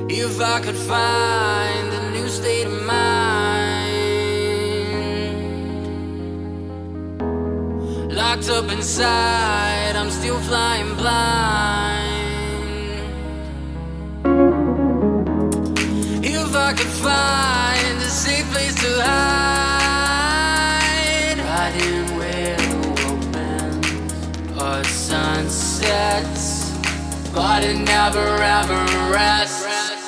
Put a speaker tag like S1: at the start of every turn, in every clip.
S1: If I could find a new state of mind, locked up inside, I'm still flying blind. If I could find a safe place to hide, right in where the world bends or sunsets, but it never ever rests.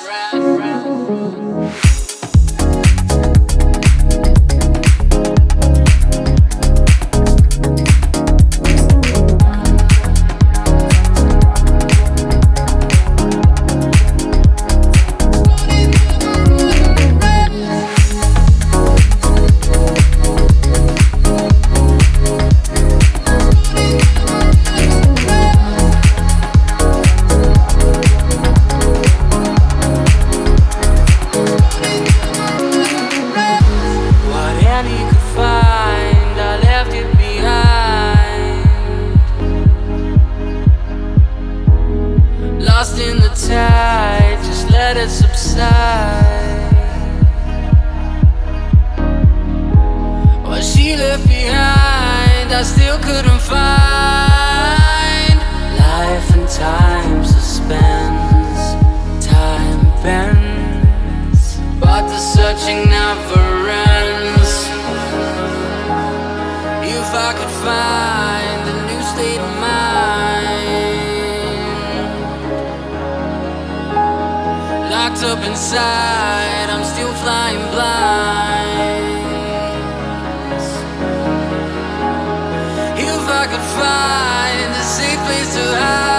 S1: Lost in the tide, just let it subside. What she left behind, I still couldn't find. Life and time suspends, time bends, but the searching never ends. If I could find a new state of mind, locked up inside, I'm still flying blind. If I could find a safe place to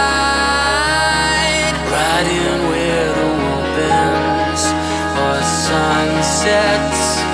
S1: hide, right in where the world bends or sunsets,